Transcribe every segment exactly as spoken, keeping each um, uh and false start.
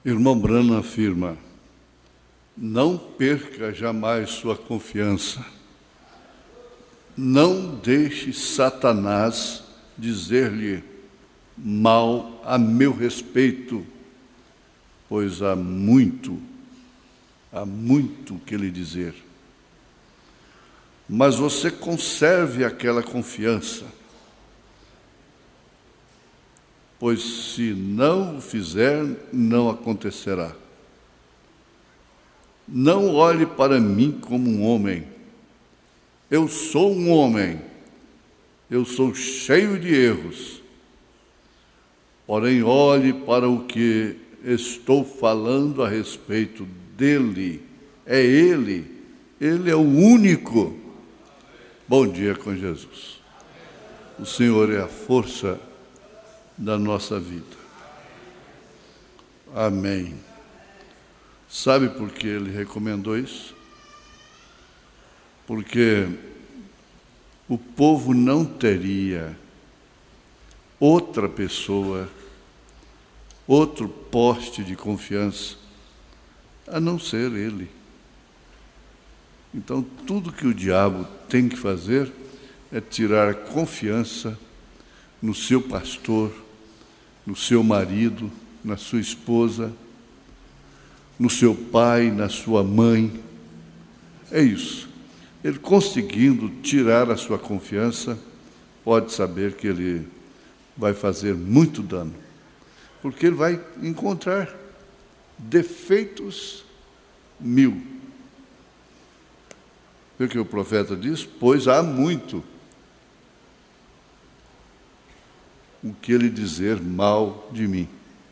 Irmão Branham afirma: não perca jamais sua confiança. Não deixe Satanás dizer-lhe mal a meu respeito, pois há muito, há muito que lhe dizer. Mas você conserve aquela confiança, pois se não o fizer, não acontecerá. Não olhe para mim como um homem. Eu sou um homem. Eu sou cheio de erros. Porém, olhe para o que estou falando a respeito dele. É ele. Ele é o único. Bom dia com Jesus. O Senhor é a força da nossa vida. Amém. Sabe por que ele recomendou isso? Porque o povo não teria outra pessoa, outro poste de confiança, a não ser ele. Então, tudo que o diabo tem que fazer é tirar a confiança no seu pastor, no seu marido, na sua esposa, no seu pai, na sua mãe. É isso. Ele conseguindo tirar a sua confiança, pode saber que ele vai fazer muito dano, porque ele vai encontrar defeitos mil. Vê o que o profeta diz? Pois há muito o que ele dizer mal de mim.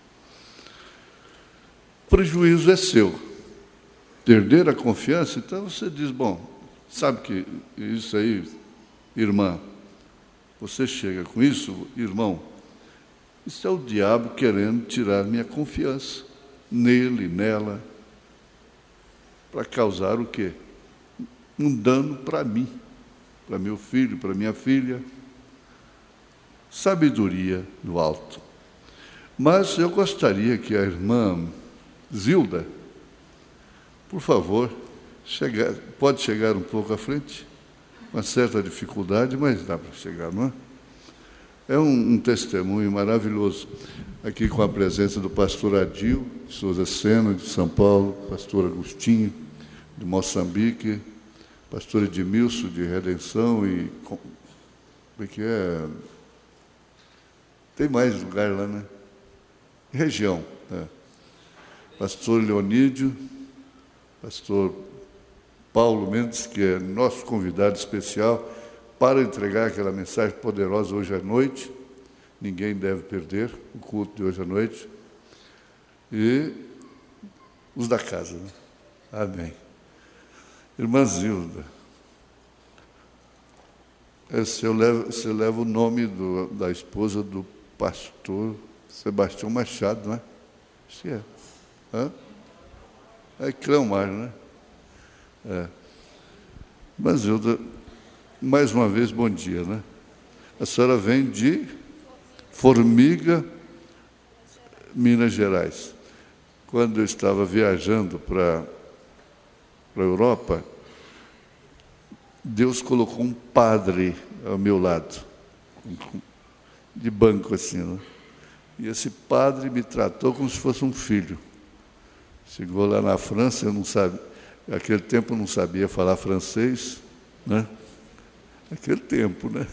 O prejuízo é seu. Perder a confiança, então você diz, bom, sabe que isso aí, irmã, você chega com isso, irmão, isso é o diabo querendo tirar minha confiança nele, nela, para causar o quê? Um dano para mim, para meu filho, para minha filha. Sabedoria do alto. Mas eu gostaria que a irmã Zilda, por favor, chegar, pode chegar um pouco à frente, com uma certa dificuldade, mas dá para chegar, não é? É um, um testemunho maravilhoso, aqui com a presença do pastor Adil, de Souza Sena, de São Paulo, pastor Agostinho, de Moçambique, pastor Edmilson, de Redenção, e como é que é? Tem mais lugar lá, né? Região. Né? Pastor Leonídio, pastor Paulo Mendes, que é nosso convidado especial para entregar aquela mensagem poderosa hoje à noite. Ninguém deve perder o culto de hoje à noite. E os da casa. Né? Amém. Irmã Zilda, você leva, você leva o nome do, da esposa do pastor Sebastião Machado, não é? Acho que é. Hã? É Cleomar, né? É. Mas, Zilda, mais uma vez, bom dia, né? A senhora vem de Formiga, Minas Gerais. Quando eu estava viajando para a Europa, Deus colocou um padre ao meu lado, de banco assim, né? E esse padre me tratou como se fosse um filho. Chegou lá na França, eu não sabia, naquele tempo eu não sabia falar francês, né? Naquele tempo, né?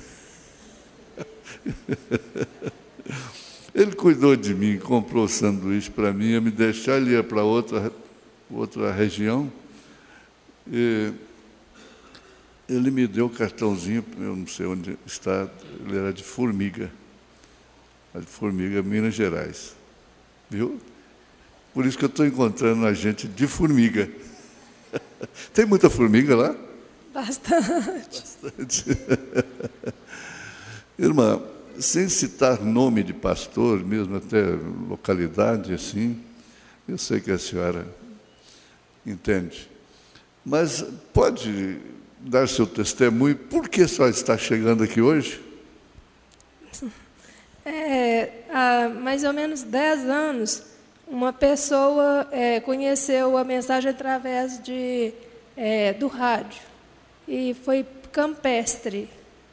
Ele cuidou de mim, comprou sanduíche para mim, ia me deixar, ele ia para outra, outra região. E ele me deu o cartãozinho, eu não sei onde está, ele era de Formiga, de Formiga, Minas Gerais. Viu? Por isso que eu estou encontrando a gente de Formiga. Tem muita formiga lá? Bastante. Bastante. Irmã, sem citar nome de pastor, mesmo até localidade assim, eu sei que a senhora entende, mas pode dar seu testemunho, por que só está chegando aqui hoje? É, há mais ou menos dez anos, uma pessoa é, conheceu a mensagem através de, é, do rádio, e foi Campestre.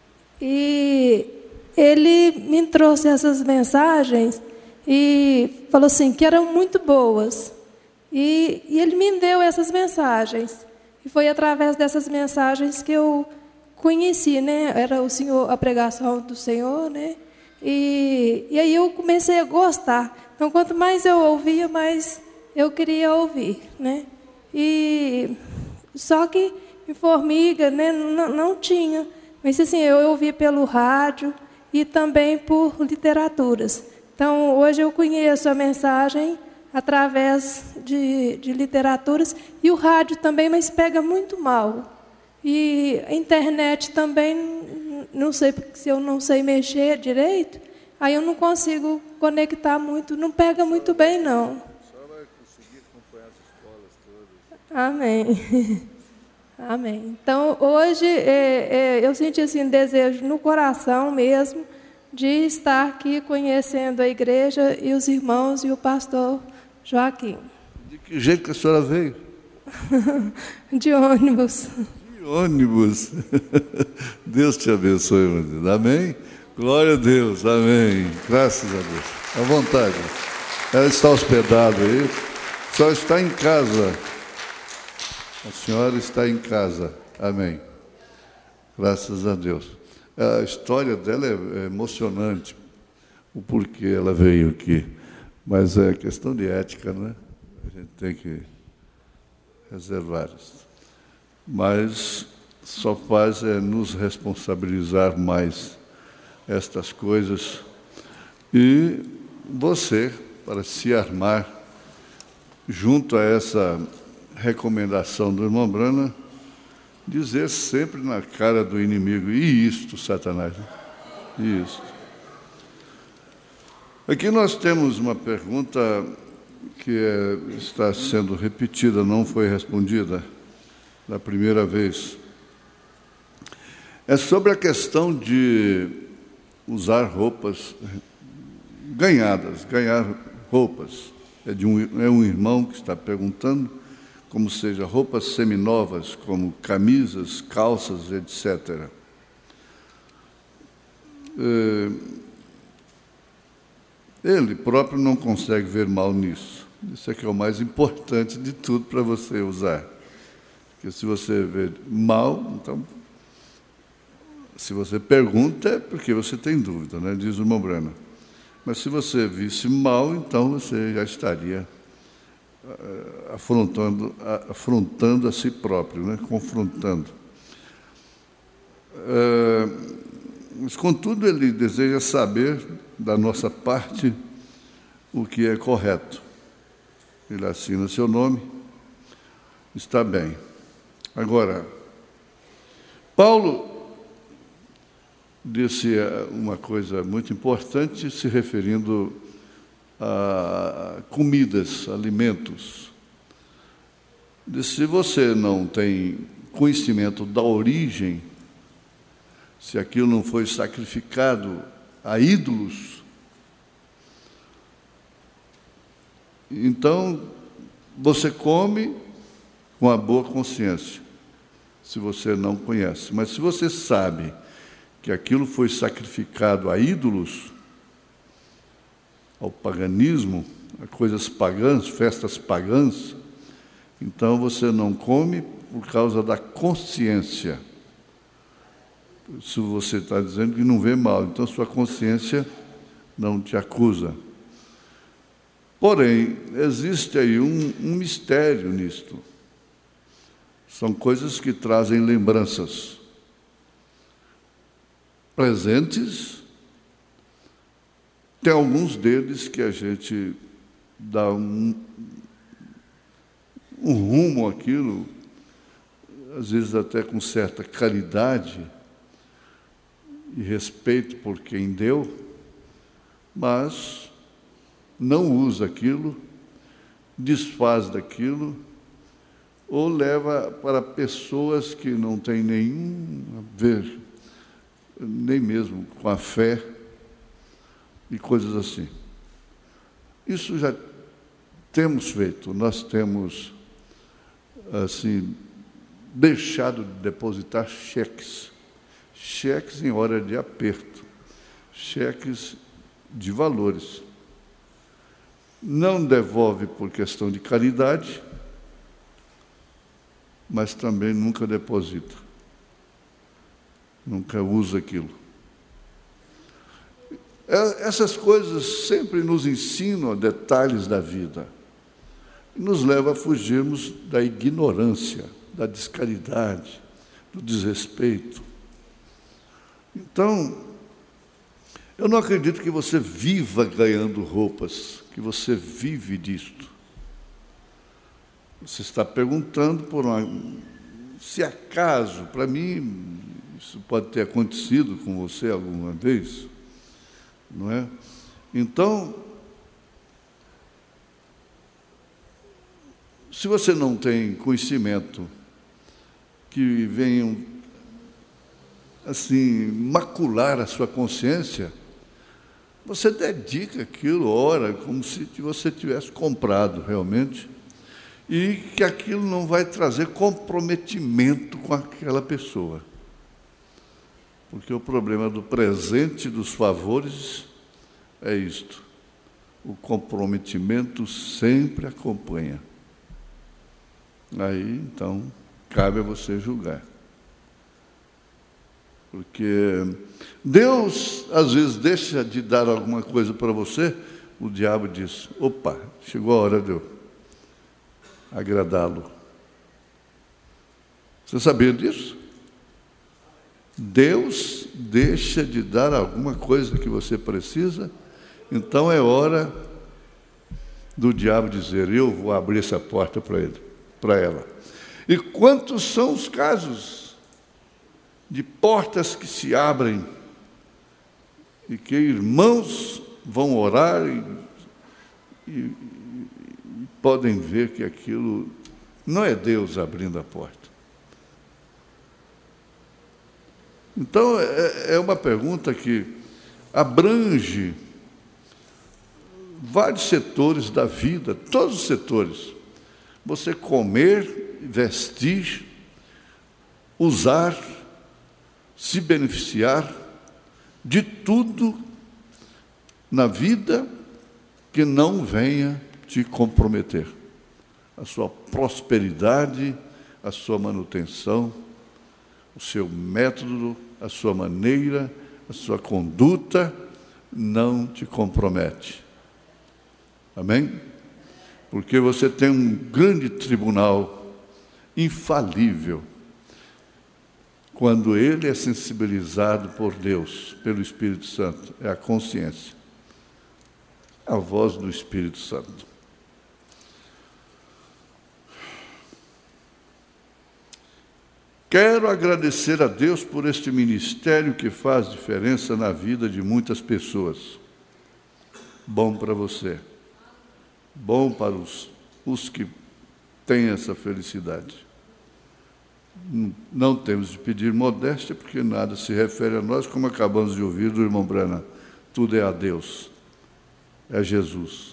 E ele me trouxe essas mensagens e falou assim, que eram muito boas. E, e ele me deu essas mensagens. E foi através dessas mensagens que eu conheci, né? Era o Senhor, a pregação do Senhor, né? E, e aí eu comecei a gostar. Então, quanto mais eu ouvia, mais eu queria ouvir, né? E só que em Formiga, né? Não, não tinha. Mas assim, eu ouvi pelo rádio e também por literaturas. Então, hoje eu conheço a mensagem através de, de literaturas e o rádio também, mas pega muito mal. E a internet também, não sei, porque se eu não sei mexer direito, aí eu não consigo conectar muito, não pega muito bem, não. Só vai conseguir acompanhar as escolas todas. Amém. Amém. Então, hoje, é, é, eu senti assim, um desejo no coração mesmo de estar aqui conhecendo a igreja e os irmãos e o pastor Joaquim. De que jeito que a senhora veio? De ônibus. De ônibus. Deus te abençoe, meu Deus. Amém? Glória a Deus. Amém. Graças a Deus. À vontade. Ela está hospedada aí. Só está em casa. A senhora está em casa. Amém. Graças a Deus. A história dela é emocionante. O porquê ela veio aqui. Mas é questão de ética, né? A gente tem que reservar isso. Mas só faz é nos responsabilizar mais estas coisas. E você, para se armar junto a essa recomendação do irmão Brana, dizer sempre na cara do inimigo, e isto, Satanás, e isto. Aqui nós temos uma pergunta que é, está sendo repetida, não foi respondida da primeira vez. É sobre a questão de usar roupas ganhadas, ganhar roupas. É, de um, é um irmão que está perguntando, como seja roupas seminovas, como camisas, calças, etcétera. É, ele próprio não consegue ver mal nisso. Isso é que é o mais importante de tudo para você usar. Porque se você vê mal, então, se você pergunta, é porque você tem dúvida, né? Diz o irmão Brana. Mas se você visse mal, então você já estaria uh, afrontando, uh, afrontando a si próprio, né? Confrontando. Uh, mas, contudo, ele deseja saber da nossa parte o que é correto. Ele assina seu nome, está bem. Agora, Paulo disse uma coisa muito importante, se referindo a comidas, alimentos. Disse, se você não tem conhecimento da origem, se aquilo não foi sacrificado a ídolos, então você come com a boa consciência, se você não conhece. Mas se você sabe que aquilo foi sacrificado a ídolos, ao paganismo, a coisas pagãs, festas pagãs, então você não come por causa da consciência. Se você está dizendo que não vê mal, então sua consciência não te acusa. Porém, existe aí um, um mistério nisto. São coisas que trazem lembranças presentes. Tem alguns deles que a gente dá um, um rumo àquilo, às vezes até com certa caridade e respeito por quem deu, mas não usa aquilo, desfaz daquilo, ou leva para pessoas que não têm nenhum a ver, nem mesmo com a fé, e coisas assim. Isso já temos feito, nós temos, assim, deixado de depositar cheques, cheques em hora de aperto, cheques de valores. Não devolve por questão de caridade, mas também nunca deposita, nunca usa aquilo. Essas coisas sempre nos ensinam detalhes da vida e nos levam a fugirmos da ignorância, da descaridade, do desrespeito. Então, eu não acredito que você viva ganhando roupas, que você vive disto. Você está perguntando por uma, se acaso, para mim, isso pode ter acontecido com você alguma vez, não é? Então, se você não tem conhecimento que venham, assim, macular a sua consciência, você dedica aquilo, ora, como se você tivesse comprado realmente, e que aquilo não vai trazer comprometimento com aquela pessoa. Porque o problema do presente e dos favores é isto. O comprometimento sempre acompanha. Aí, então, cabe a você julgar. Porque Deus, às vezes, deixa de dar alguma coisa para você, o diabo diz, opa, chegou a hora de eu agradá-lo. Você sabia disso? Deus deixa de dar alguma coisa que você precisa, então é hora do diabo dizer, eu vou abrir essa porta para ele, para ela. E quantos são os casos de portas que se abrem e que irmãos vão orar e, e, e podem ver que aquilo não é Deus abrindo a porta. Então, é, é uma pergunta que abrange vários setores da vida, todos os setores. Você comer, vestir, usar, se beneficiar de tudo na vida que não venha te comprometer. A sua prosperidade, a sua manutenção, o seu método, a sua maneira, a sua conduta não te compromete. Amém? Porque você tem um grande tribunal infalível quando ele é sensibilizado por Deus, pelo Espírito Santo. É a consciência, a voz do Espírito Santo. Quero agradecer a Deus por este ministério que faz diferença na vida de muitas pessoas. Bom para você. Bom para os, os que têm essa felicidade. Não temos de pedir modéstia, porque nada se refere a nós, como acabamos de ouvir do irmão Brana. Tudo é a Deus, é Jesus.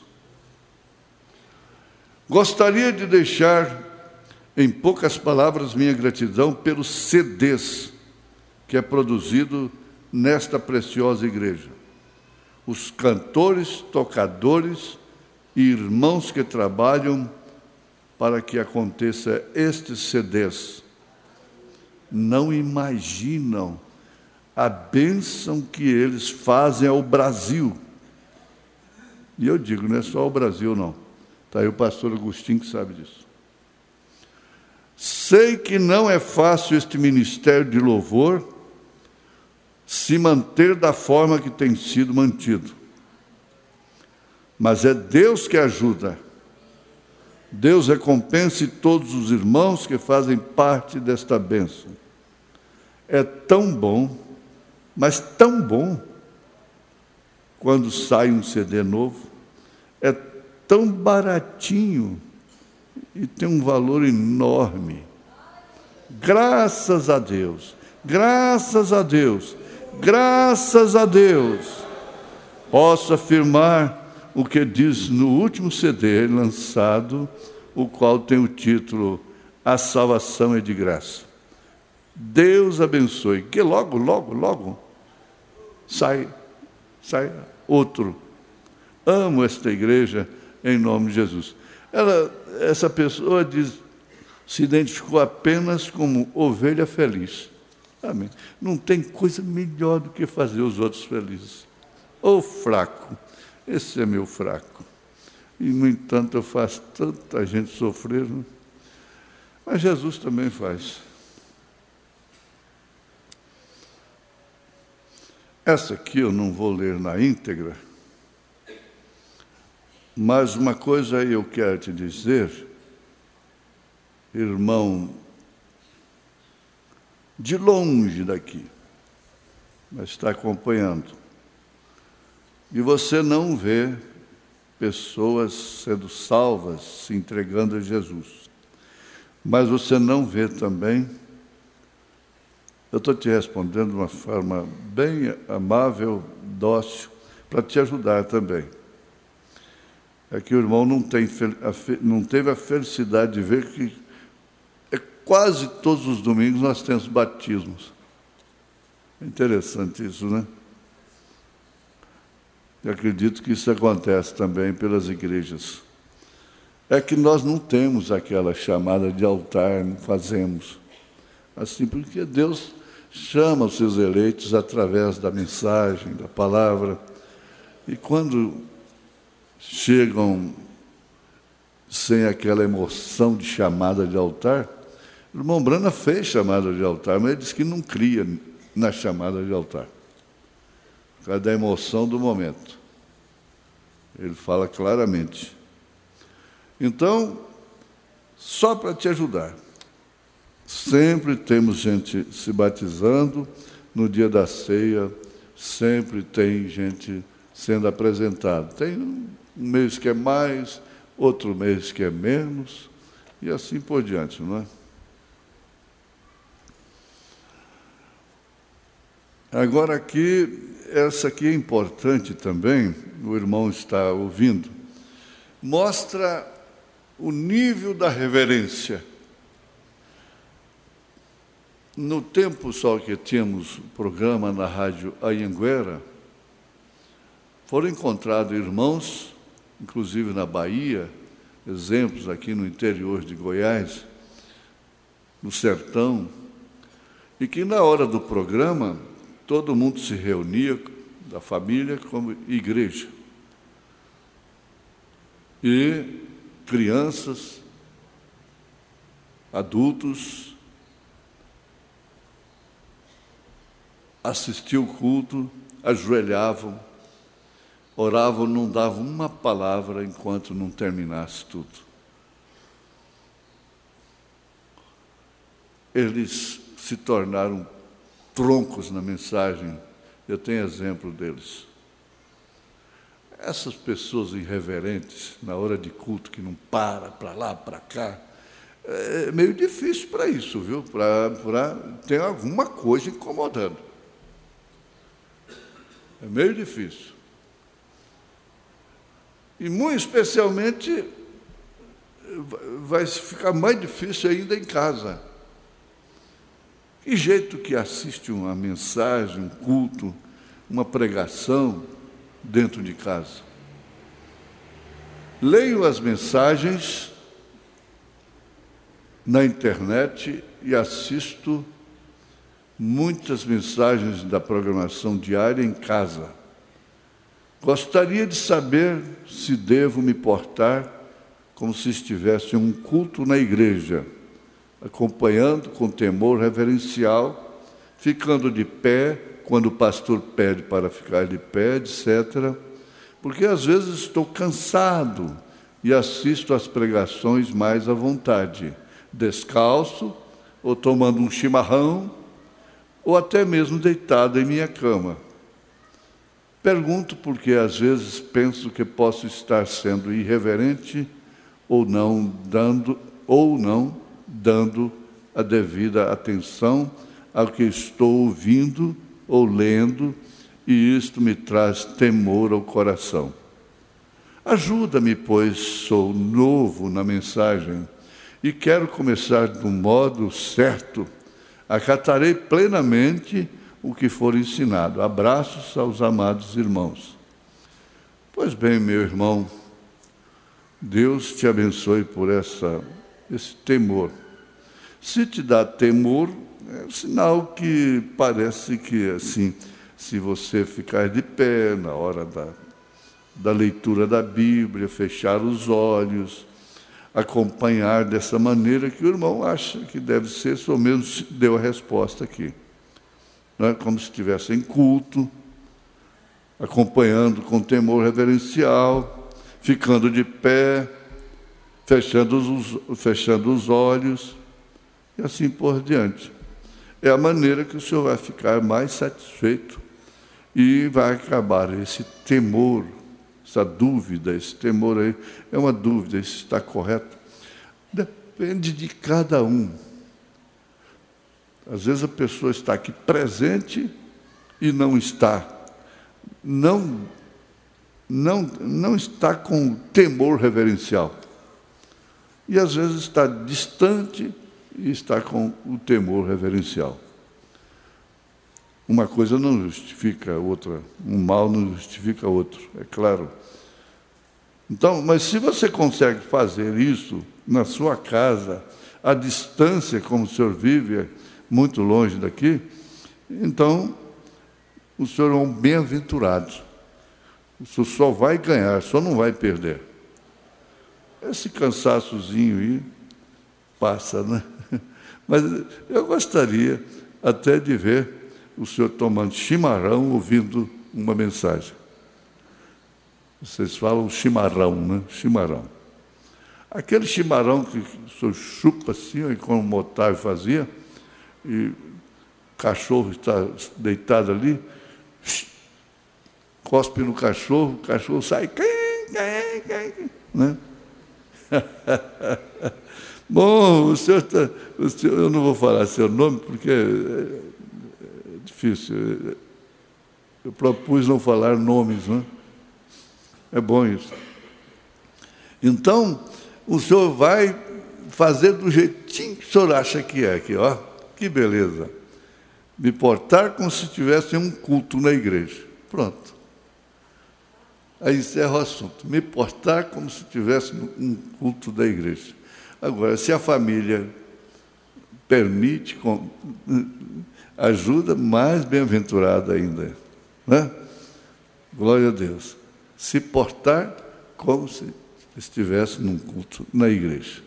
Gostaria de deixar, em poucas palavras, minha gratidão pelos C Ds que é produzido nesta preciosa igreja. Os cantores, tocadores e irmãos que trabalham para que aconteça estes C Ds. Não imaginam a bênção que eles fazem ao Brasil. E eu digo, não é só ao Brasil, não. Está aí o pastor Agostinho que sabe disso. Sei que não é fácil este ministério de louvor se manter da forma que tem sido mantido. Mas é Deus que ajuda. Deus recompense todos os irmãos que fazem parte desta bênção. É tão bom, mas tão bom, quando sai um C D novo, é tão baratinho e tem um valor enorme. Graças a Deus, graças a Deus, graças a Deus, posso afirmar o que diz no último C D lançado, o qual tem o título A Salvação é de Graça. Deus abençoe, que logo, logo, logo sai, sai outro. Amo esta igreja em nome de Jesus. Ela, essa pessoa diz, se identificou apenas como ovelha feliz. Amém. Não tem coisa melhor do que fazer os outros felizes. Ô fraco, esse é meu fraco. E, no entanto, eu faço tanta gente sofrer. Né? Mas Jesus também faz. Essa aqui eu não vou ler na íntegra, mas uma coisa eu quero te dizer, irmão, de longe daqui, mas está acompanhando. E você não vê pessoas sendo salvas, se entregando a Jesus. Mas você não vê também, eu estou te respondendo de uma forma bem amável, dócil, para te ajudar também. É que o irmão não, tem, não teve a felicidade de ver que é quase todos os domingos nós temos batismos. É interessante isso, né? Eu acredito que isso acontece também pelas igrejas. É que nós não temos aquela chamada de altar, não fazemos. Assim, porque Deus chama os seus eleitos através da mensagem, da palavra. E quando chegam sem aquela emoção de chamada de altar, o irmão Brana fez chamada de altar, mas ele disse que não cria na chamada de altar. Por causa da emoção do momento. Ele fala claramente. Então, só para te ajudar, sempre temos gente se batizando, no dia da ceia, sempre tem gente sendo apresentada. Tem um mês que é mais, outro mês que é menos, e assim por diante, não é? Agora aqui, essa aqui é importante também, o irmão está ouvindo, mostra o nível da reverência. No tempo só que tínhamos programa na rádio Anhanguera, foram encontrados irmãos, inclusive na Bahia, exemplos aqui no interior de Goiás, no sertão, e que na hora do programa, todo mundo se reunia, da família, como igreja. E crianças, adultos, assistiam o culto, ajoelhavam, oravam, não davam uma palavra enquanto não terminasse tudo. Eles se tornaram troncos na mensagem. Eu tenho exemplo deles. Essas pessoas irreverentes, na hora de culto, que não para, para lá, para cá, é meio difícil para isso, viu? Para, para, tem alguma coisa incomodando. É meio difícil. E, muito especialmente, vai ficar mais difícil ainda em casa. Que jeito que assiste uma mensagem, um culto, uma pregação dentro de casa? Leio as mensagens na internet e assisto muitas mensagens da programação diária em casa. Gostaria de saber se devo me portar como se estivesse em um culto na igreja, acompanhando com temor reverencial, ficando de pé quando o pastor pede para ficar de pé, etcétera. Porque às vezes estou cansado e assisto às pregações mais à vontade, descalço, ou tomando um chimarrão, ou até mesmo deitado em minha cama. Pergunto porque às vezes penso que posso estar sendo irreverente ou não dando, ou não dando a devida atenção ao que estou ouvindo ou lendo, e isto me traz temor ao coração. Ajuda-me, pois sou novo na mensagem e quero começar do modo certo. Acatarei plenamente o que for ensinado. Abraços aos amados irmãos. Pois bem, meu irmão, Deus te abençoe por essa, esse temor. Se te dá temor, é um sinal que parece que, assim, se você ficar de pé na hora da, da leitura da Bíblia, fechar os olhos, acompanhar dessa maneira que o irmão acha que deve ser, pelo menos deu a resposta aqui. Não é como se estivesse em culto, acompanhando com temor reverencial, ficando de pé, fechando os, fechando os olhos, e assim por diante. É a maneira que o senhor vai ficar mais satisfeito e vai acabar esse temor, essa dúvida, esse temor aí, é uma dúvida, isso está correto? Depende de cada um. Às vezes a pessoa está aqui presente e não está. Não, não, não está com temor reverencial. E às vezes está distante e está com o temor reverencial. Uma coisa não justifica a outra, um mal não justifica a outro, é claro. Então, mas se você consegue fazer isso na sua casa, à distância, como o senhor vive, muito longe daqui, então o senhor é um bem-aventurado. O senhor só vai ganhar, só não vai perder. Esse cansaçozinho aí passa, né? Mas eu gostaria até de ver o senhor tomando chimarrão, ouvindo uma mensagem. Vocês falam chimarrão, né? Chimarrão. Aquele chimarrão que o senhor chupa assim, como o Otávio fazia, e o cachorro está deitado ali, cospe no cachorro, o cachorro sai, né? Bom, o senhor, tá, o senhor, eu não vou falar seu nome, porque é, é difícil. Eu propus não falar nomes, né? É bom isso. Então, o senhor vai fazer do jeitinho que o senhor acha que é aqui, ó. Que beleza. Me portar como se tivesse um culto na igreja. Pronto. Aí encerra o assunto. Me portar como se tivesse um culto da igreja. Agora, se a família permite, ajuda, mais bem-aventurada ainda. Né? Glória a Deus. Se portar como se estivesse num culto na igreja.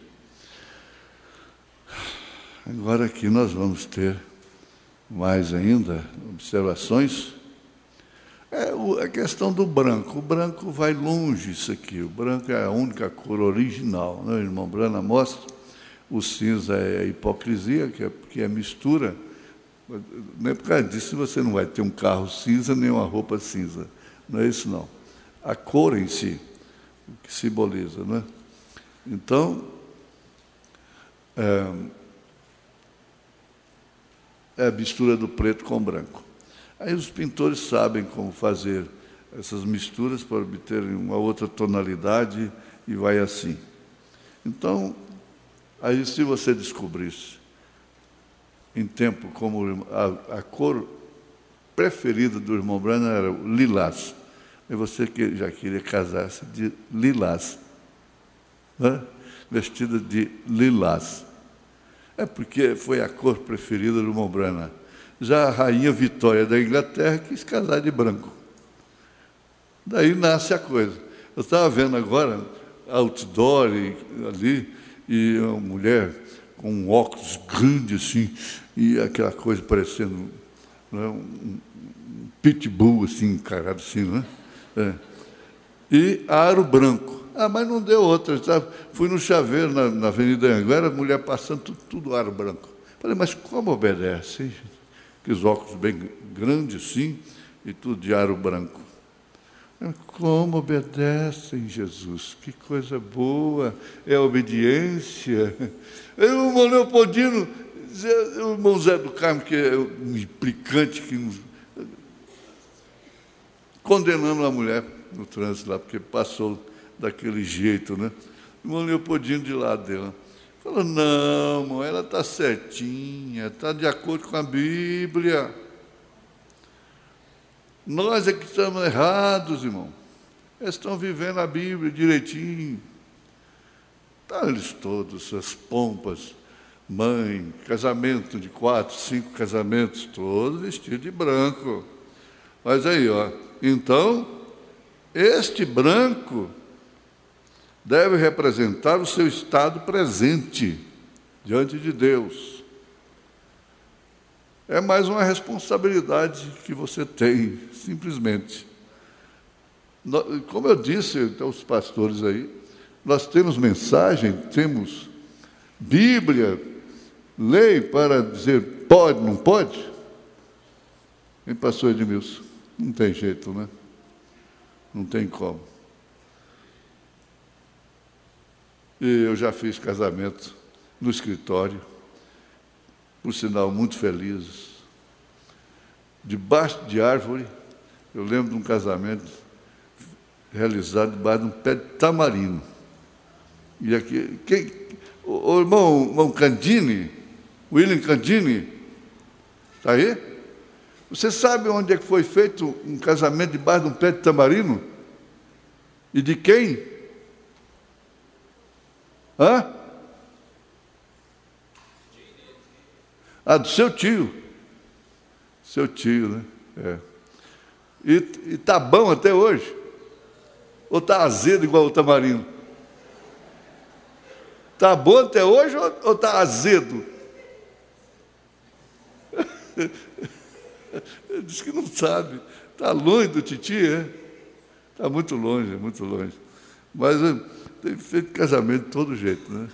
Agora aqui nós vamos ter mais ainda observações. É a questão do branco. O branco vai longe isso aqui. O branco é a única cor original. Né? O irmão Brana mostra. O cinza é a hipocrisia, que é, que é mistura. Não é por causa disso você não vai ter um carro cinza nem uma roupa cinza. Não é isso, não. A cor em si, o que simboliza. Não é? Então, é, é a mistura do preto com o branco. Aí os pintores sabem como fazer essas misturas para obter uma outra tonalidade e vai assim. Então, aí se você descobrisse em tempo como a, a cor preferida do irmão Brana era o lilás, e você que já queria casar-se de lilás, né? Vestida de lilás. É porque foi a cor preferida do irmão Brana. Já a rainha Vitória da Inglaterra quis casar de branco. Daí nasce a coisa. Eu estava vendo agora outdoor e, ali, e uma mulher com um óculos grande assim, e aquela coisa parecendo, né, um, um pitbull assim, encarado assim, né? É. E aro branco. Ah, mas não deu outra. Sabe? Fui no chaveiro na, na Avenida Anguera, a mulher passando tudo, tudo aro branco. Falei, mas como obedece, hein? Aqueles óculos bem grandes, sim, e tudo de aro branco. Como obedecem, Jesus? Que coisa boa, é a obediência. O irmão Leopoldino, o irmão Zé do Carmo, que é um implicante, que, condenando a mulher no trânsito lá, porque passou daquele jeito, né? O irmão Leopoldino de lado dela. Falou, não, irmão, ela está certinha, está de acordo com a Bíblia. Nós é que estamos errados, irmão. Eles estão vivendo a Bíblia direitinho. Tá, eles todos, essas pompas, mãe, casamento de quatro, cinco casamentos, todos vestidos de branco. Mas aí, ó, então, este branco deve representar o seu estado presente diante de Deus. É mais uma responsabilidade que você tem, simplesmente. Como eu disse aos pastores aí, nós temos mensagem, temos Bíblia, lei para dizer pode, não pode? Hein, pastor Edmilson? Não tem jeito, né? Não tem como. E eu já fiz casamento no escritório, por sinal, muito felizes. Debaixo de árvore, eu lembro de um casamento realizado debaixo de um pé de tamarindo. E aqui, quem, o, o irmão, irmão Candini, William Candini, está aí? Você sabe onde é que foi feito um casamento debaixo de um pé de tamarindo? E de quem? Hã? Ah, do seu tio. Seu tio, né? É. E está bom até hoje? Ou está azedo igual o tamarindo? Está bom até hoje ou está azedo? Ele disse que não sabe. Está longe do titi, é? Está muito longe, muito longe. Mas tem feito casamento de todo jeito, né?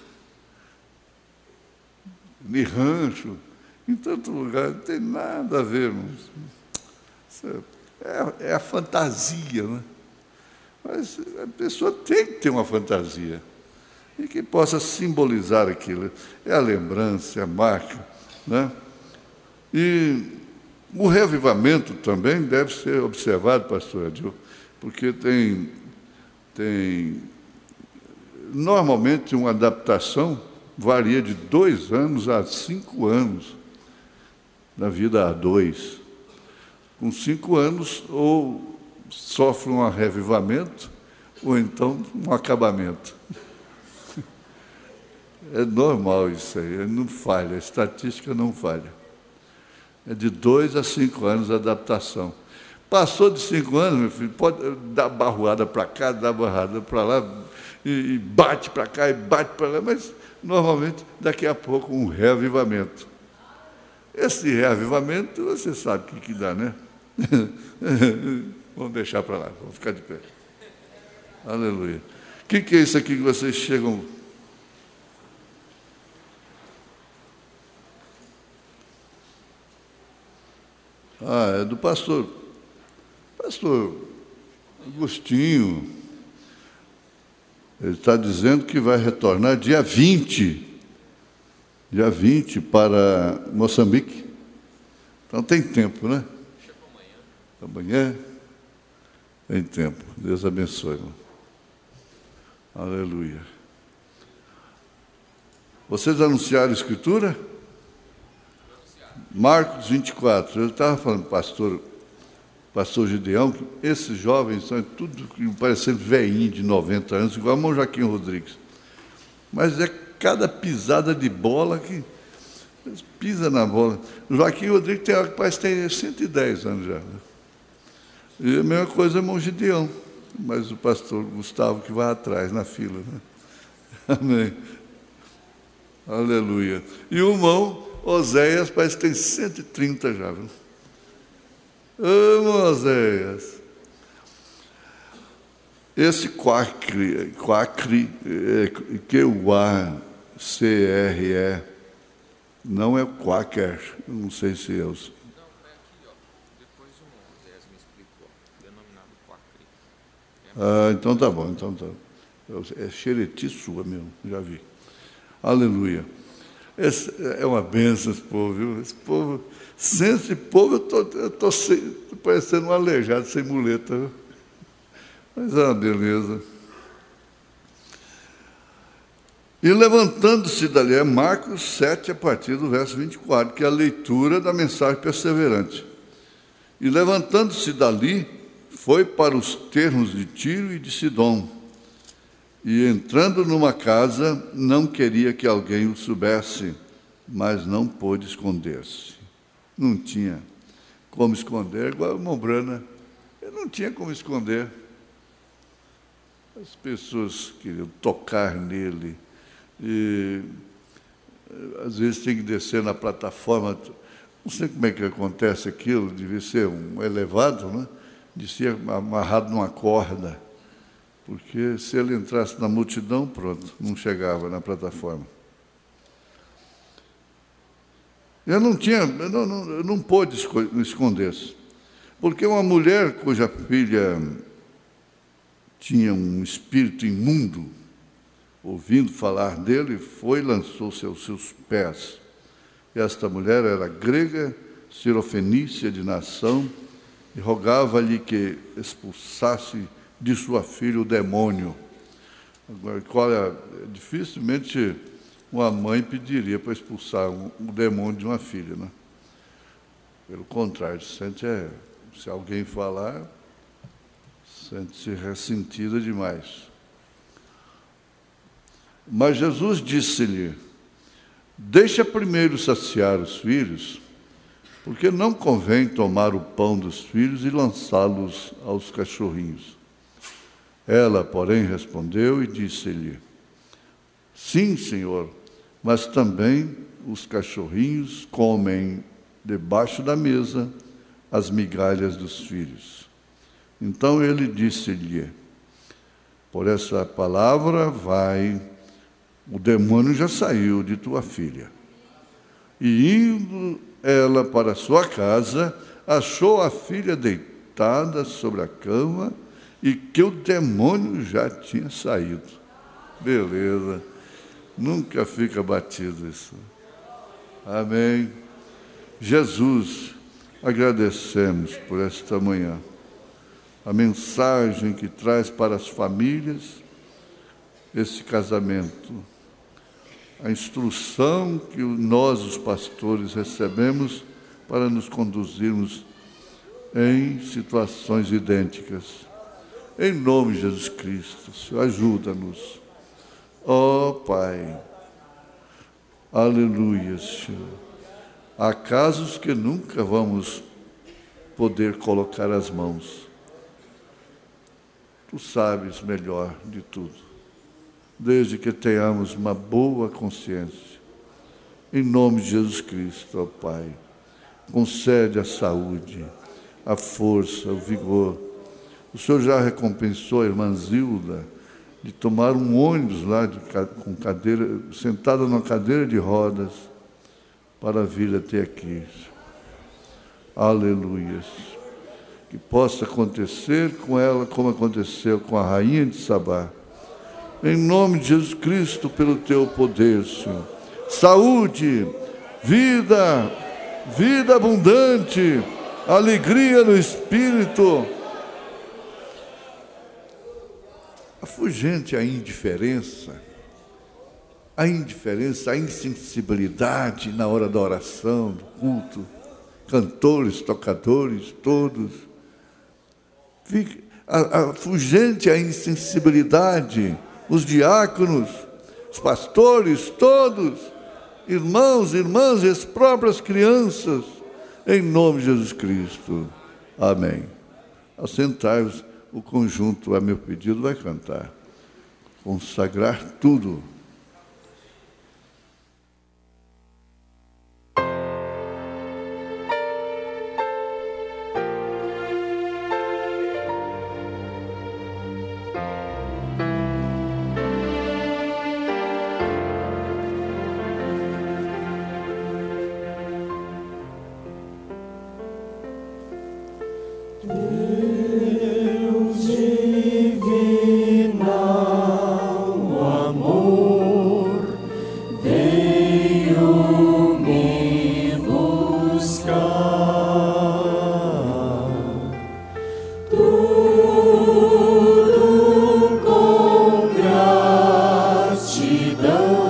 Em rancho, em tanto lugar, não tem nada a ver, irmãos. É, é a fantasia, né? Mas a pessoa tem que ter uma fantasia e que possa simbolizar aquilo. É a lembrança, é a marca, né? E o reavivamento também deve ser observado, pastor Adil, porque tem, tem normalmente uma adaptação varia de dois anos a cinco anos na vida a dois. Com cinco anos, ou sofre um reavivamento, ou então um acabamento. É normal isso aí, não falha, a estatística não falha. É de dois a cinco anos a adaptação. Passou de cinco anos, meu filho, pode dar barroada para cá, dar barroada para lá, e, e bate para cá, e bate para lá, mas normalmente daqui a pouco um reavivamento. Esse reavivamento, você sabe o que, que dá, né? Vamos deixar para lá, vamos ficar de pé. Aleluia. O que, que é isso aqui que vocês chegam... Ah, é do pastor. Pastor Agostinho. Ele está dizendo que vai retornar dia vinte. Dia vinte para Moçambique. Então tem tempo, né? Amanhã tem tempo. Deus abençoe, irmão. Aleluia. Vocês anunciaram a Escritura? Marcos vinte e quatro. Eu estava falando para o pastor, pastor Gideão, que esses jovens são tudo parecendo velhinho de noventa anos, igual o irmão Joaquim Rodrigues. Mas é cada pisada de bola que eles pisam na bola. O Joaquim Rodrigues tem, parece que tem cento e dez anos já. Né? E a mesma coisa é o irmão Gideão, mas o pastor Gustavo que vai atrás na fila. Né? Amém. Aleluia. E o irmão Oséias parece que tem cento e trinta já, viu? Ô, Oséias. Esse Quacre, Quacre, Q U A C R E, não é o Quaker, não sei se é o... Não, é aqui, ó. Depois o Oséias me explicou, denominado Quacre. Ah, então tá bom, então tá. É xereti sua mesmo, já vi. Aleluia. Esse é uma bênção, esse povo, viu? Esse povo, sem esse povo, eu estou parecendo um aleijado sem muleta, viu? Mas é uma beleza. E levantando-se dali, é Marcos sete, a partir do verso vinte e quatro, que é a leitura da mensagem perseverante. E levantando-se dali, foi para os termos de Tiro e de Sidom. E entrando numa casa, não queria que alguém o soubesse, mas não pôde esconder-se. Não tinha como esconder, igual o Mombrana. Ele não tinha como esconder. As pessoas queriam tocar nele. E às vezes tem que descer na plataforma. Não sei como é que acontece aquilo, devia ser um elevado, né? De ser amarrado numa corda. Porque se ele entrasse na multidão, pronto, não chegava na plataforma. Eu não tinha, eu não, não, eu não pôde esconder-se. Porque uma mulher cuja filha tinha um espírito imundo, ouvindo falar dele, foi e lançou-se aos seus pés. Esta mulher era grega, sirofenícia de nação, e rogava-lhe que expulsasse de sua filha o demônio. Agora, olha, dificilmente uma mãe pediria para expulsar um, um demônio de uma filha, né? Pelo contrário, sente, é, se alguém falar, sente-se ressentida demais. Mas Jesus disse-lhe: deixa primeiro saciar os filhos, porque não convém tomar o pão dos filhos e lançá-los aos cachorrinhos. Ela, porém, respondeu e disse-lhe: sim, Senhor, mas também os cachorrinhos comem debaixo da mesa as migalhas dos filhos. Então ele disse-lhe: por essa palavra vai, o demônio já saiu de tua filha. E indo ela para sua casa, achou a filha deitada sobre a cama e que o demônio já tinha saído. Beleza. Nunca fica batido isso. Amém. Jesus, agradecemos por esta manhã. A mensagem que traz para as famílias esse casamento. A instrução que nós, os pastores, recebemos para nos conduzirmos em situações idênticas. Em nome de Jesus Cristo, Senhor, ajuda-nos. Ó Pai, aleluia, Senhor. Há casos que nunca vamos poder colocar as mãos. Tu sabes melhor de tudo. Desde que tenhamos uma boa consciência. Em nome de Jesus Cristo, ó Pai, concede a saúde, a força, o vigor. O Senhor já recompensou a irmã Zilda de tomar um ônibus lá de, com cadeira, sentada numa cadeira de rodas para vir até aqui. Aleluia. Que possa acontecer com ela como aconteceu com a rainha de Sabá. Em nome de Jesus Cristo, pelo teu poder, Senhor. Saúde, vida, vida abundante, alegria no Espírito. Afugente a indiferença, a indiferença, a insensibilidade na hora da oração, do culto, cantores, tocadores, todos. Afugente a insensibilidade, os diáconos, os pastores, todos, irmãos, irmãs e as próprias crianças, em nome de Jesus Cristo. Amém. Assentai-vos, o conjunto, a meu pedido, vai cantar. Consagrar tudo. Tudo com gratidão.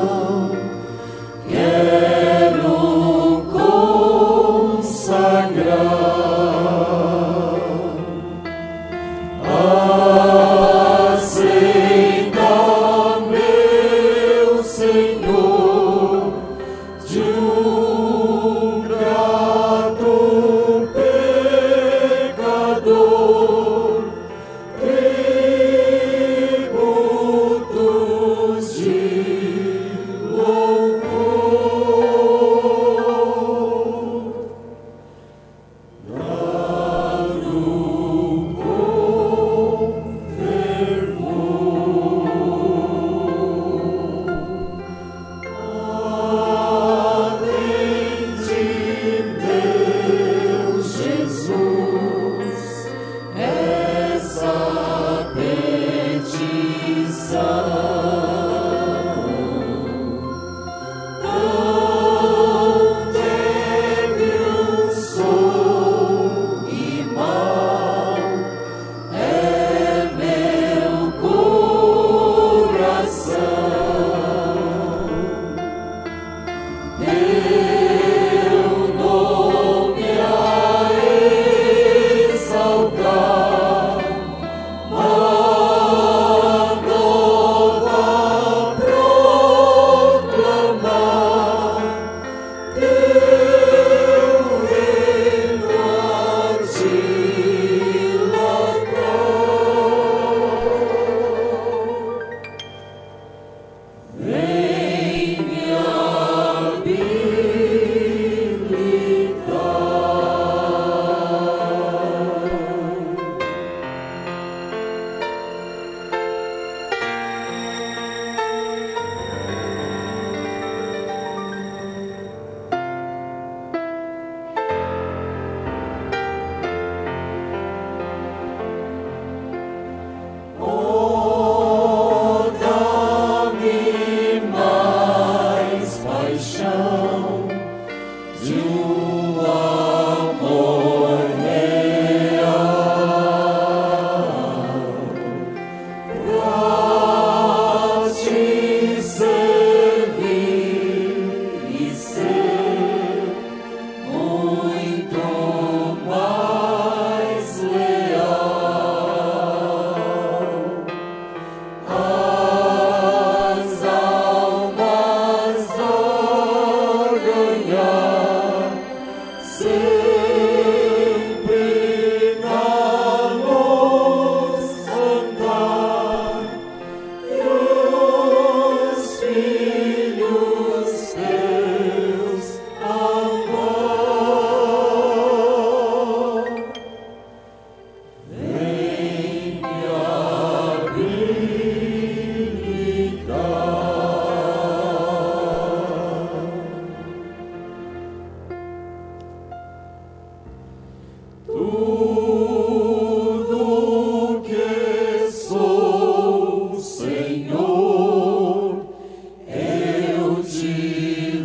Tudo que sou, Senhor, eu te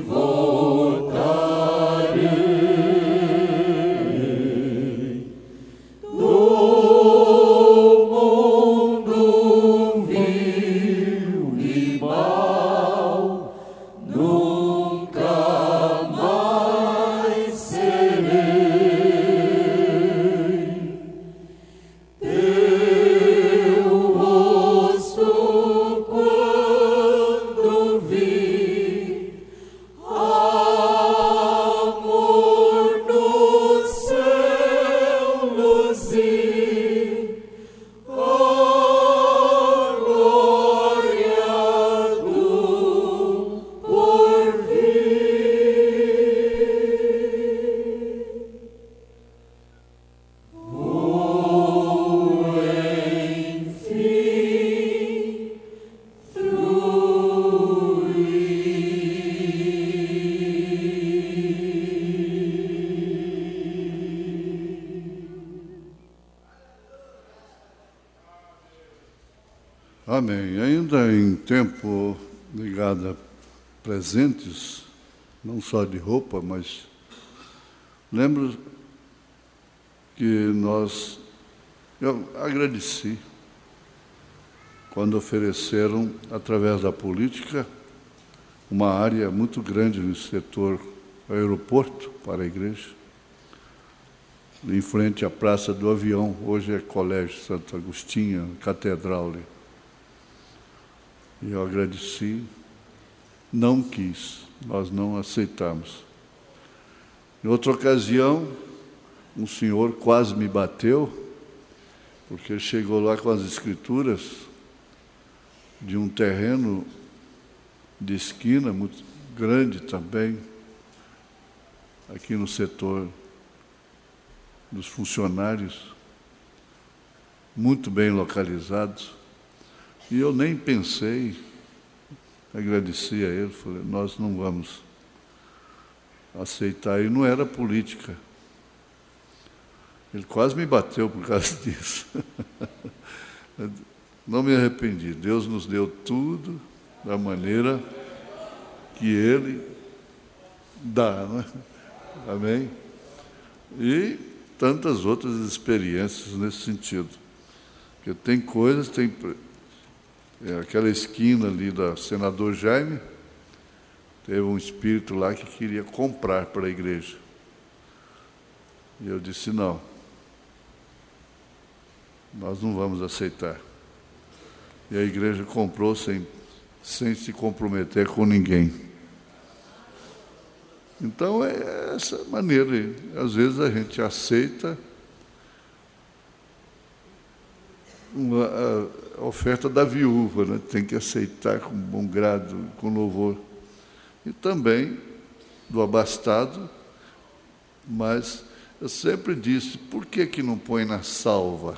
voltarei. Do mundo vil e mal, nunca mais serei. Teu rosto quando vi, amor no céu luzir, a glória do porvir. Vou, enfim, Amém. Ainda em tempo ligado a presentes, não só de roupa, mas lembro que nós, eu agradeci quando ofereceram, através da política, uma área muito grande no setor aeroporto para a igreja, em frente à Praça do Avião, hoje é Colégio Santo Agostinho, Catedral ali. E eu agradeci, não quis, nós não aceitamos. Em outra ocasião, um senhor quase me bateu, porque chegou lá com as escrituras de um terreno de esquina, muito grande também, aqui no setor dos funcionários, muito bem localizados. E eu nem pensei, agradeci a ele, falei, nós não vamos aceitar. E não era política. Ele quase me bateu por causa disso. Não me arrependi. Deus nos deu tudo da maneira que Ele dá, né? Amém? E tantas outras experiências nesse sentido. Porque tem coisas, tem... É, aquela esquina ali da Senador Jaime, teve um espírito lá que queria comprar para a igreja. E eu disse, não, nós não vamos aceitar. E a igreja comprou sem, sem se comprometer com ninguém. Então é essa maneira. Às vezes a gente aceita uma, a, a oferta da viúva, né? Tem que aceitar com bom grado, com louvor. E também do abastado, mas eu sempre disse, por que que não põe na salva?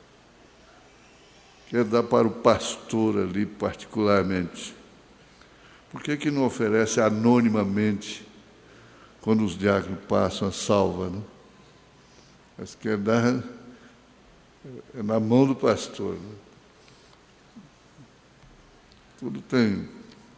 Quer dar para o pastor ali particularmente. Por que que não oferece anonimamente, quando os diáconos passam a salva, né? Mas quer dar é na mão do pastor, né? Tudo tem.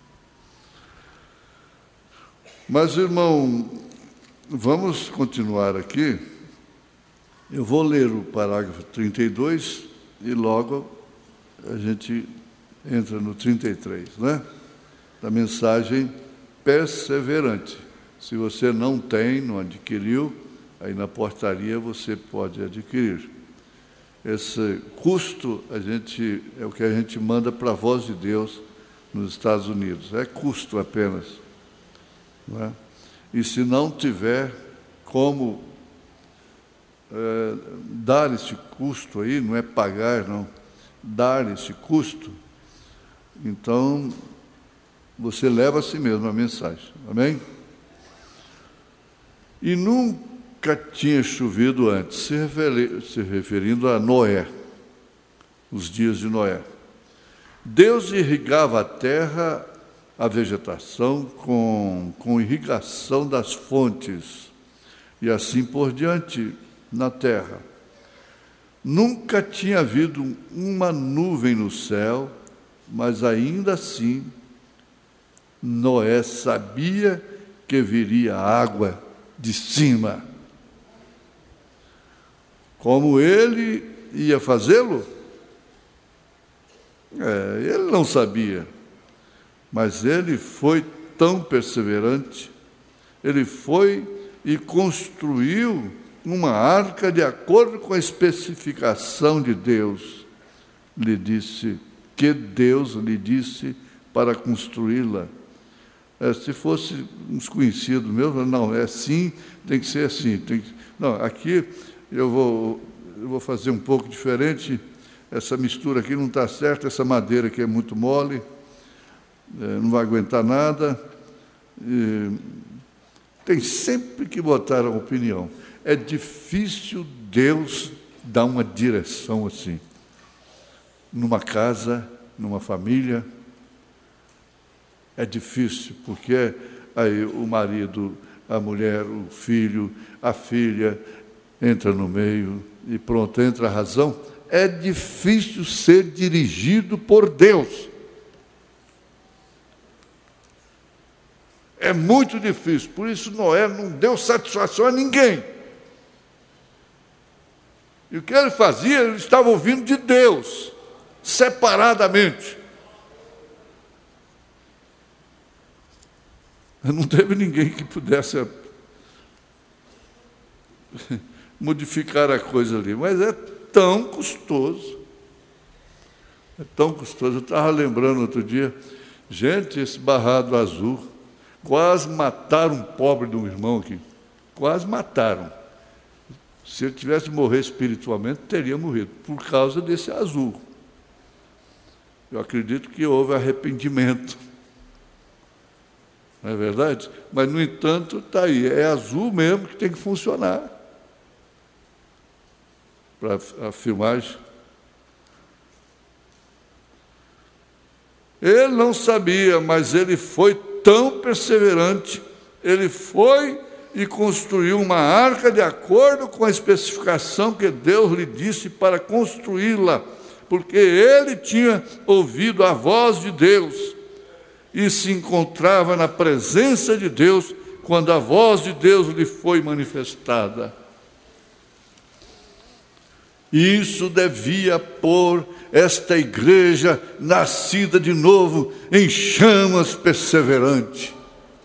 Mas, irmão, vamos continuar aqui. Eu vou ler o parágrafo trinta e dois e logo a gente entra no trinta e três, né? Da mensagem perseverante. Se você não tem, não adquiriu, aí na portaria você pode adquirir. Esse custo a gente, é o que a gente manda para a Voz de Deus nos Estados Unidos. É custo apenas. Não é? E se não tiver como é, dar esse custo aí, não é pagar, não, dar esse custo, então você leva a si mesmo a mensagem. Amém? E nunca tinha chovido antes, se, referi, se referindo a Noé, os dias de Noé. Deus irrigava a terra, a vegetação, com, com irrigação das fontes, e assim por diante. na terra. Nunca tinha havido uma nuvem no céu, mas ainda assim Noé sabia que viria água de cima. Como ele ia fazê-lo? É, ele não sabia, mas ele foi tão perseverante, ele foi e construiu uma arca de acordo com a especificação de Deus. Lhe disse, que Deus lhe disse para construí-la. É, se fosse uns conhecidos meus, não, é assim, tem que ser assim. Tem que... Não, aqui eu vou, eu vou fazer um pouco diferente, essa mistura aqui não está certa, essa madeira aqui é muito mole, é, não vai aguentar nada. E tem sempre que botar a opinião. É difícil Deus dar uma direção assim. Numa casa, numa família, é difícil, porque aí o marido, a mulher, o filho, a filha, entra no meio e pronto, entra a razão. É difícil ser dirigido por Deus. É muito difícil, por isso Noé não deu satisfação a ninguém. E o que ele fazia, ele estava ouvindo de Deus, separadamente. Não teve ninguém que pudesse modificar a coisa ali, mas é tão custoso. É tão custoso. Eu estava lembrando outro dia, gente, esse barrado azul, quase mataram um pobre de um irmão aqui. Quase mataram. Se ele tivesse de morrer espiritualmente, teria morrido, por causa desse azul. Eu acredito que houve arrependimento. Não é verdade? Mas, no entanto, está aí. É azul mesmo que tem que funcionar para a filmagem. Ele não sabia, mas ele foi tão perseverante. Ele foi e construiu uma arca de acordo com a especificação que Deus lhe disse para construí-la, porque ele tinha ouvido a voz de Deus e se encontrava na presença de Deus quando a voz de Deus lhe foi manifestada. Isso devia pôr esta igreja nascida de novo em chamas perseverante.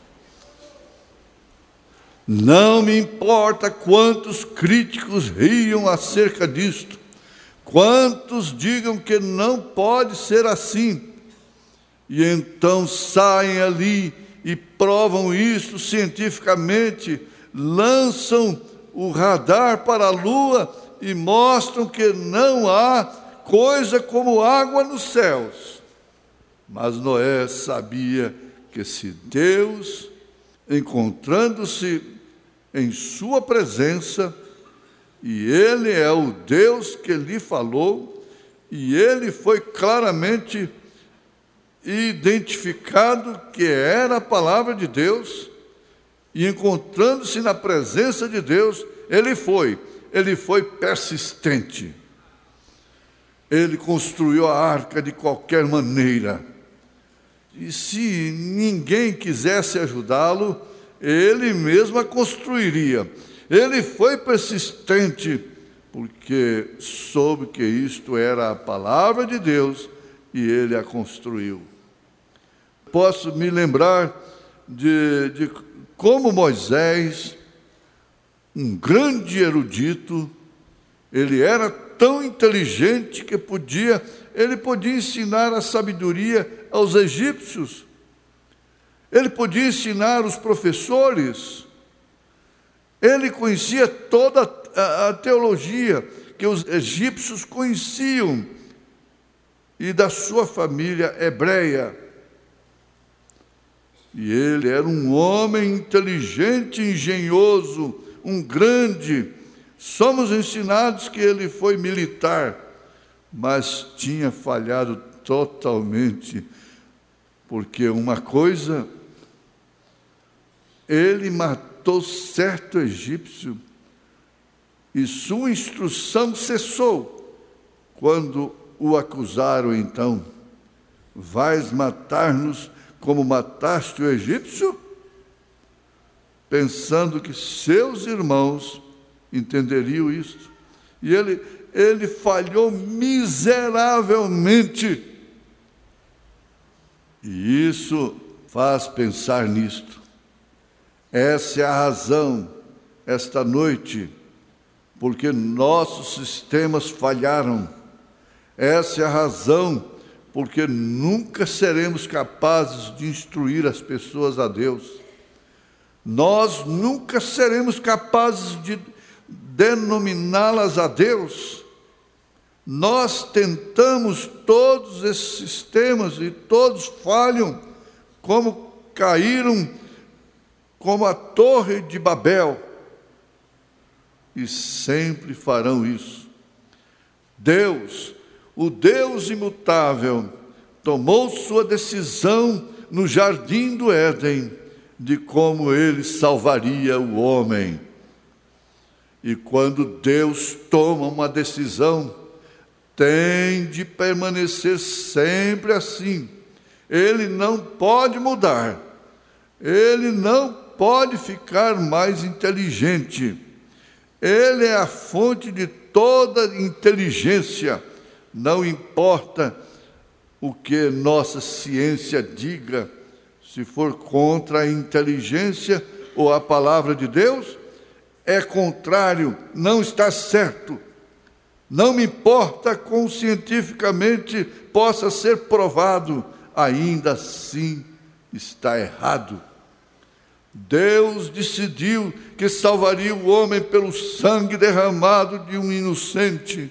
Não me importa quantos críticos riam acerca disto, quantos digam que não pode ser assim, e então saem ali e provam isso cientificamente, lançam o radar para a Lua e mostram que não há coisa como água nos céus. Mas Noé sabia que se Deus, encontrando-se em sua presença, e ele é o Deus que lhe falou, e ele foi claramente identificado que era a palavra de Deus, e encontrando-se na presença de Deus, ele foi, ele foi persistente. Ele construiu a arca de qualquer maneira. E se ninguém quisesse ajudá-lo, ele mesmo a construiria. Ele foi persistente, porque soube que isto era a palavra de Deus, e ele a construiu. Posso me lembrar de, de como Moisés, um grande erudito, ele era tão inteligente que podia, ele podia ensinar a sabedoria aos egípcios. Ele podia ensinar os professores. Ele conhecia toda a, a teologia que os egípcios conheciam e da sua família hebreia. E ele era um homem inteligente, engenhoso, um grande. Somos ensinados que ele foi militar, mas tinha falhado totalmente, porque uma coisa, ele matou certo egípcio e sua instrução cessou, quando o acusaram então: vais matar-nos como mataste o egípcio? Pensando que seus irmãos entenderiam isto. E ele, ele falhou miseravelmente. E isso faz pensar nisto. Essa é a razão, esta noite, porque nossos sistemas falharam. Essa é a razão, porque nunca seremos capazes de instruir as pessoas a Deus. Nós nunca seremos capazes de denominá-las a Deus. Nós tentamos todos esses sistemas e todos falham, como caíram como a Torre de Babel, e sempre farão isso. Deus, o Deus imutável, tomou sua decisão no jardim do Éden de como ele salvaria o homem. E quando Deus toma uma decisão, tem de permanecer sempre assim. Ele não pode mudar. Ele não pode ficar mais inteligente. Ele é a fonte de toda inteligência. Não importa o que nossa ciência diga, se for contra a inteligência ou a palavra de Deus, é contrário, não está certo. Não me importa como cientificamente possa ser provado, ainda assim está errado. Deus decidiu que salvaria o homem pelo sangue derramado de um inocente.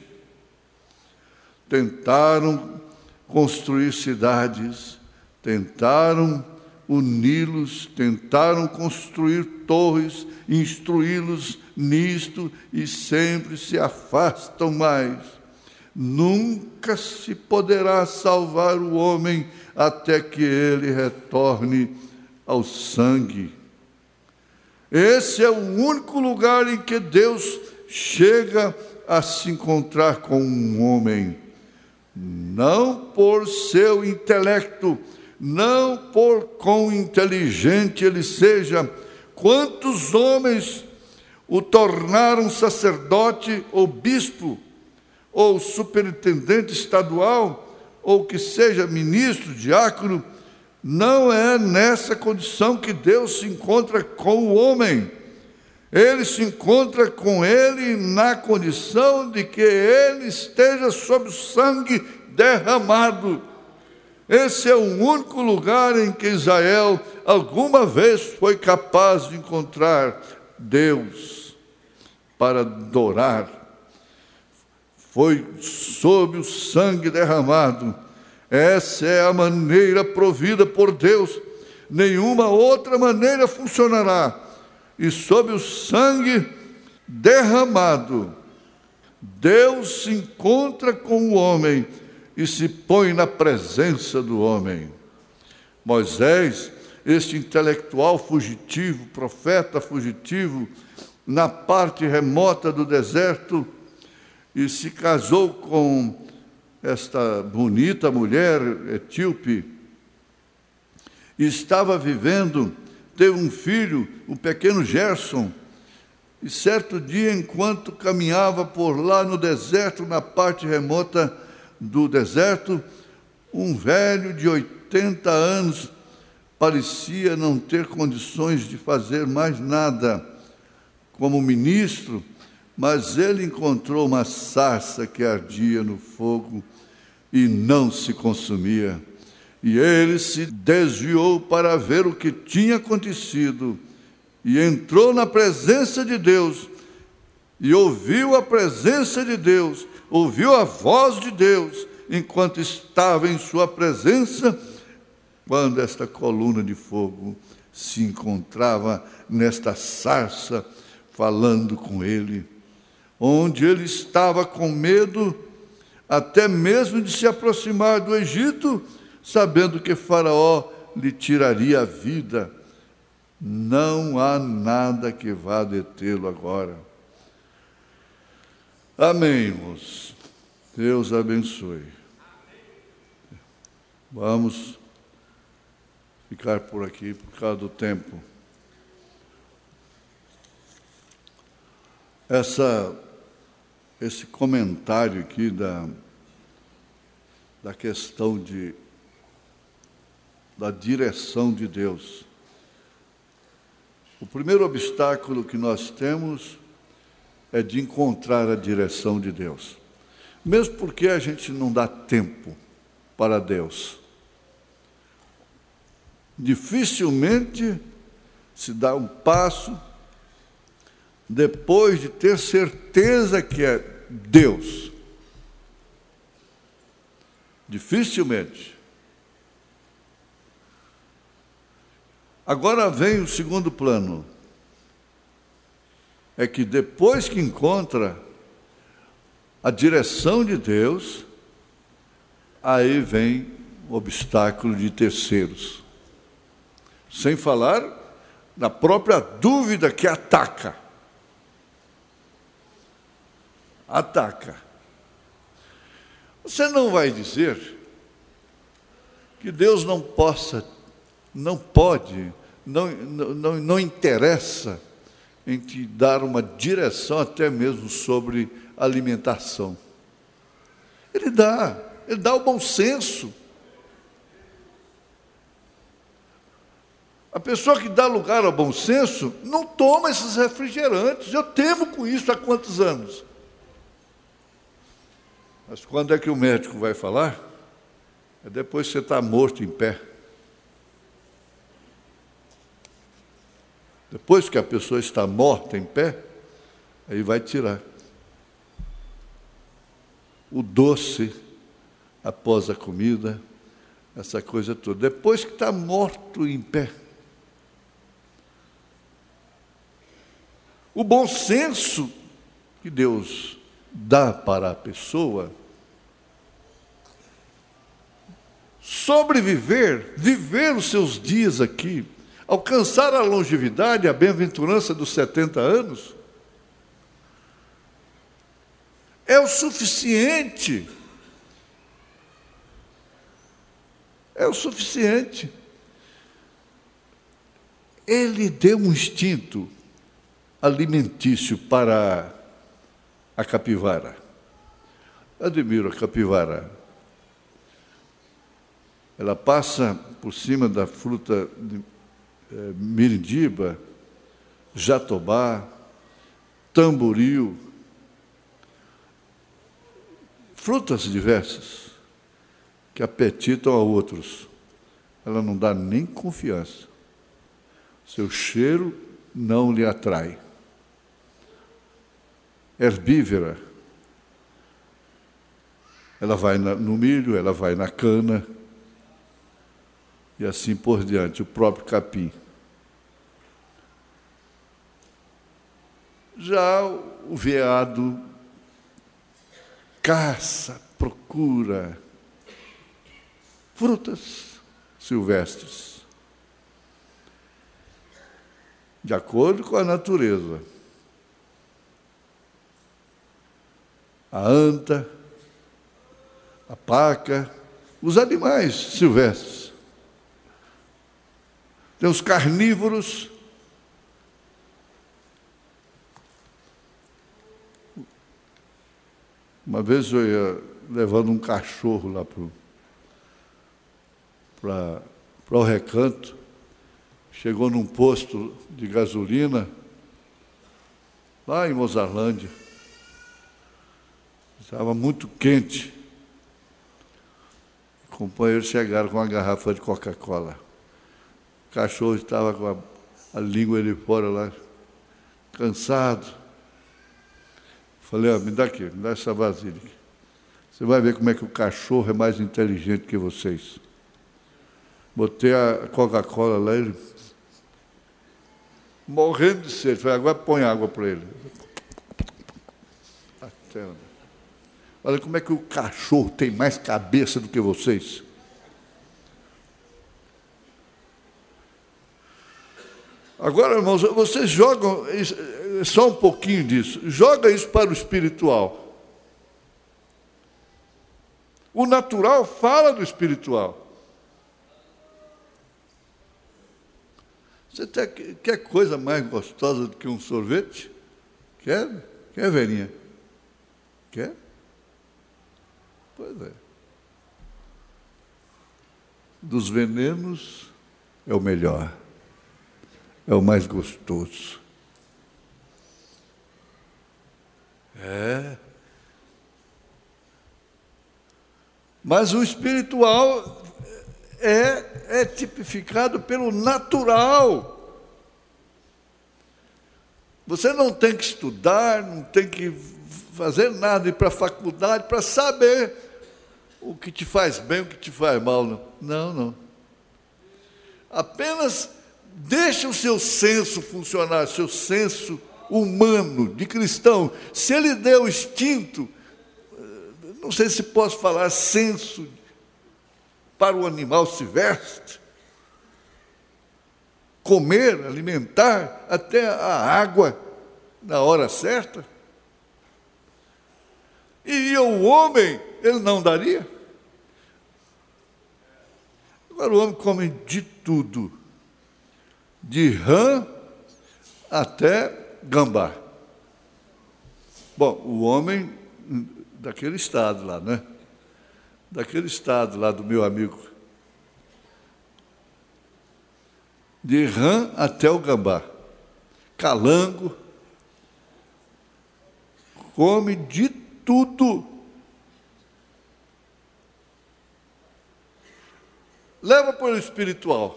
Tentaram construir cidades, tentaram uni-los, tentaram construir torres, instruí-los nisto e sempre se afastam mais. Nunca se poderá salvar o homem até que ele retorne ao sangue. Esse é o único lugar em que Deus chega a se encontrar com um homem. Não por seu intelecto, não por quão inteligente ele seja. Quantos homens o tornaram sacerdote ou bispo, ou superintendente estadual, ou que seja ministro, diácono. Não é nessa condição que Deus se encontra com o homem. Ele se encontra com ele na condição de que ele esteja sob o sangue derramado. Esse é o único lugar em que Israel alguma vez foi capaz de encontrar Deus para adorar. Foi sob o sangue derramado. Essa é a maneira provida por Deus. Nenhuma outra maneira funcionará. E sob o sangue derramado, Deus se encontra com o homem e se põe na presença do homem. Moisés, este intelectual fugitivo, profeta fugitivo, na parte remota do deserto, e se casou com esta bonita mulher etíope, estava vivendo, teve um filho, o pequeno Gerson, e certo dia, enquanto caminhava por lá no deserto, na parte remota do deserto, um velho de oitenta anos parecia não ter condições de fazer mais nada como ministro, mas ele encontrou uma sarça que ardia no fogo e não se consumia. E ele se desviou para ver o que tinha acontecido e entrou na presença de Deus e ouviu a presença de Deus, ouviu a voz de Deus enquanto estava em sua presença, quando esta coluna de fogo se encontrava nesta sarça falando com ele, onde ele estava com medo até mesmo de se aproximar do Egito, sabendo que Faraó lhe tiraria a vida. Não há nada que vá detê-lo agora. Amém, irmãos. Deus abençoe. Vamos ficar por aqui por causa do tempo. Essa, esse comentário aqui da, da questão de, da direção de Deus. O primeiro obstáculo que nós temos é de encontrar a direção de Deus. Mesmo porque a gente não dá tempo para Deus. Dificilmente se dá um passo depois de ter certeza que é Deus. Dificilmente. Agora vem o segundo plano. É que depois que encontra a direção de Deus, aí vem o obstáculo de terceiros. Sem falar na própria dúvida que ataca. Ataca. Você não vai dizer que Deus não possa, não pode, não, não, não interessa em te dar uma direção até mesmo sobre alimentação. Ele dá, ele dá o bom senso. A pessoa que dá lugar ao bom senso não toma esses refrigerantes. Eu temo com isso há quantos anos? Mas quando é que o médico vai falar? É depois que você está morto em pé. Depois que a pessoa está morta em pé, aí vai tirar. O doce após a comida, essa coisa toda. Depois que está morto em pé. O bom senso que Deus dá para a pessoa sobreviver, viver os seus dias aqui, alcançar a longevidade, a bem-aventurança dos setenta anos, é o suficiente. É o suficiente. Ele deu um instinto alimentício para a capivara. Admiro a capivara. Ela passa por cima da fruta de eh, mirindiba, jatobá, tamboril, frutas diversas que apetitam a outros. Ela não dá nem confiança. Seu cheiro não lhe atrai. Herbívora. Ela vai na, no milho, ela vai na cana, e assim por diante, o próprio capim. Já o veado caça, procura frutas silvestres, de acordo com a natureza. A anta, a paca, os animais silvestres. Tem os carnívoros. Uma vez eu ia levando um cachorro lá para o recanto, chegou num posto de gasolina, lá em Mozarlândia. Estava muito quente. Os companheiros chegaram com uma garrafa de Coca-Cola. O cachorro estava com a, a língua de fora lá, cansado. Falei, ó, me dá aqui, me dá essa vasilha aqui. Você vai ver como é que o cachorro é mais inteligente que vocês. Botei a Coca-Cola lá, ele morrendo de sede. Falei, agora põe água para ele. Até onde? Olha como é que o cachorro tem mais cabeça do que vocês. Agora, irmãos, vocês jogam, só um pouquinho disso, joga isso para o espiritual. O natural fala do espiritual. Você quer coisa mais gostosa do que um sorvete? Quer? Quer, velhinha? Quer? Pois é. Dos venenos é o melhor. É o mais gostoso. É. Mas o espiritual é, é tipificado pelo natural. Você não tem que estudar, não tem que fazer nada, ir para a faculdade para saber o que te faz bem, o que te faz mal. Não, não. não. Apenas deixa o seu senso funcionar, seu senso humano, de cristão. Se ele deu instinto, não sei se posso falar senso para o animal silvestre, comer, alimentar, até a água na hora certa. E o homem, ele não daria? Agora o homem come de tudo, de rã até gambá. Bom, o homem daquele estado lá, né? Daquele estado lá do meu amigo. De rã até o gambá. Calango. Come de tudo. Leva para o espiritual.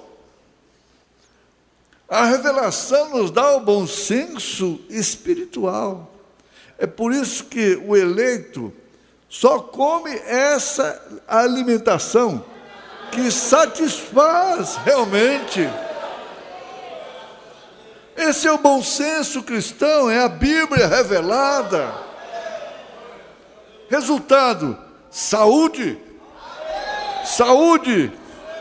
A revelação nos dá o bom senso espiritual. É por isso que o eleito só come essa alimentação que satisfaz realmente. Esse é o bom senso cristão, é a Bíblia revelada. Resultado: saúde, saúde,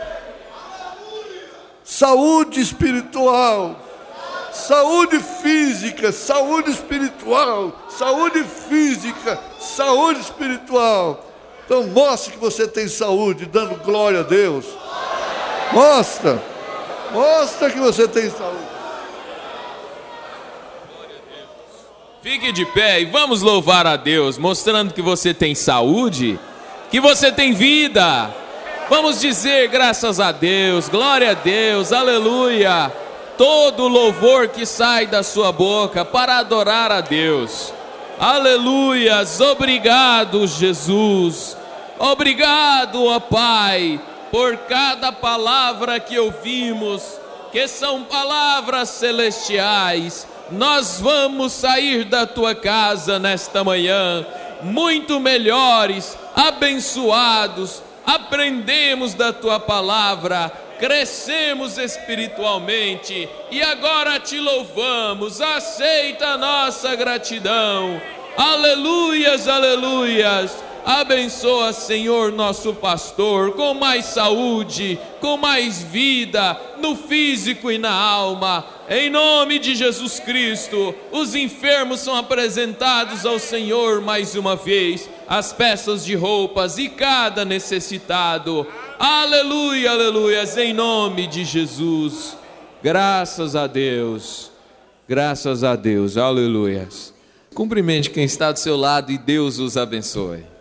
saúde espiritual, saúde física, saúde espiritual, saúde física, saúde espiritual. Então mostre que você tem saúde, dando glória a Deus. Mostra, mostra que você tem saúde. Fique de pé e vamos louvar a Deus, mostrando que você tem saúde, que você tem vida. Vamos dizer graças a Deus, glória a Deus, aleluia. Todo louvor que sai da sua boca para adorar a Deus. Aleluias, obrigado Jesus. Obrigado, ó Pai, por cada palavra que ouvimos, que são palavras celestiais. Nós vamos sair da tua casa nesta manhã muito melhores, abençoados. Aprendemos da tua palavra, crescemos espiritualmente e agora te louvamos. Aceita a nossa gratidão. Aleluias, aleluias. Abençoa, Senhor, nosso pastor, com mais saúde, com mais vida, no físico e na alma. Em nome de Jesus Cristo, os enfermos são apresentados ao Senhor mais uma vez, as peças de roupas e cada necessitado. Aleluia, aleluias, em nome de Jesus. Graças a Deus, graças a Deus, aleluias. Cumprimente quem está do seu lado e Deus os abençoe.